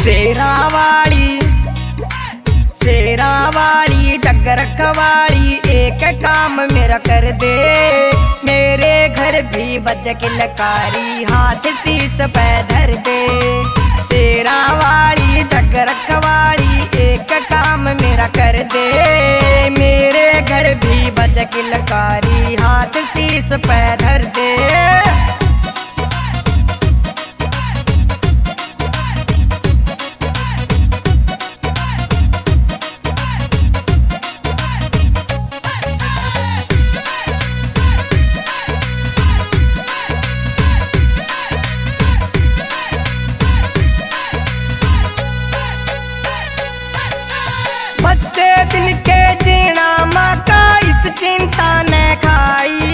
शेरा वाली जग रखवाली एक काम मेरा कर दे। मेरे घर भी बज किलकारी हाथ शीश पे धर दे। शेरा वाली जग रखवाली एक काम मेरा कर दे। मेरे घर भी बज किलकारी हाथ शीश पे धर दे। बच्चे दिन के जीना माँ का इस चिंता न खाई।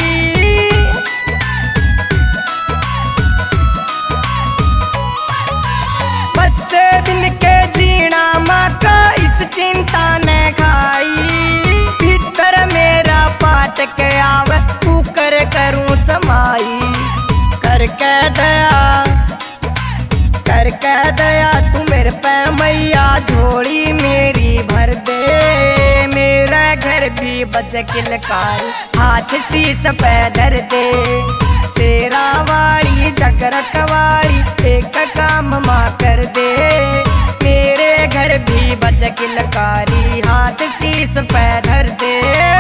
बच्चे दिन के जीना माँ का इस चिंता न खाई। भीतर मेरा पाट के आवे कुकर करूं समाई। करके दया तू मेरे पे मैया झोली मेरी भर दे। मेरा घर भी बज किलकारी हाथ शीश पे धर दे। शेरा वाली जग रखवाली एक काम माँ कर दे। मेरे घर भी बज किलकारी हाथ शीश पे धर दे।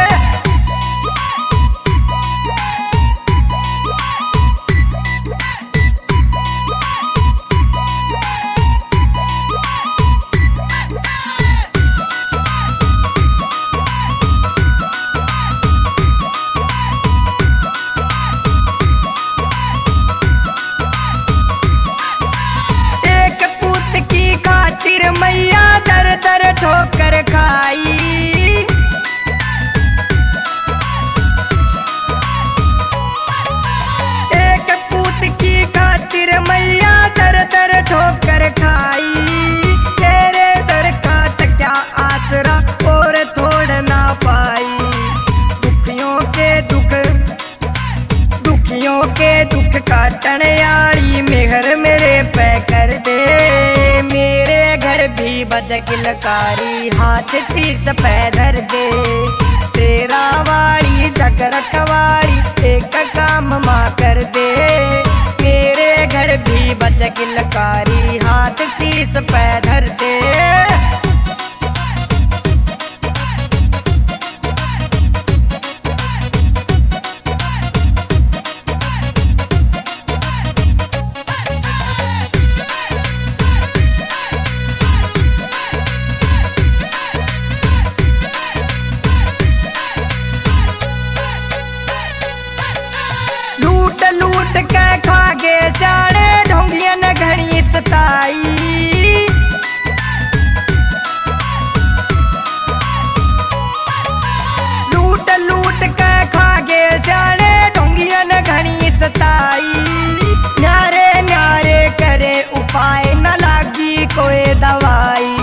मैया दर दर ठोकर खाई। एक पूत की खातिर मैया दर दर ठोकर खाई। तेरे दर का क्या आसरा और थोड़ ना पाई। दुखियों के दुख काटने वाली मेहर मेरे पे कर दे। मेरे घर भी बज किलकारी हाथ शीश पे धर दे। शेरा वाली जग रखवाली एक काम माँ कर दे। मेरे घर भी बज किलकारी हाथ शीश पे धर दे। लूट के खागे साड़े ढोंगिया न घड़ी सताई। लूट के खागे साड़े ढोंगिया न घड़ी सताई। न्यारे न्यारे करे उपाय न लागी कोई दवाई।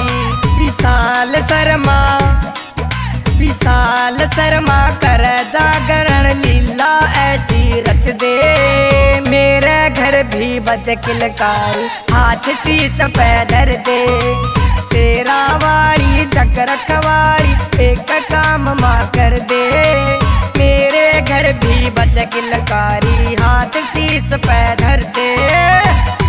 विशाल शर्मा कर जागरण लीला ऐसी रच दे। मेरे घर भी बज किलकारी हाथ शीश पे धर दे। शेरा वाली जग रखवाली एक काम माँ कर दे। मेरे घर भी बज किलकारी हाथ शीश पे धर दे।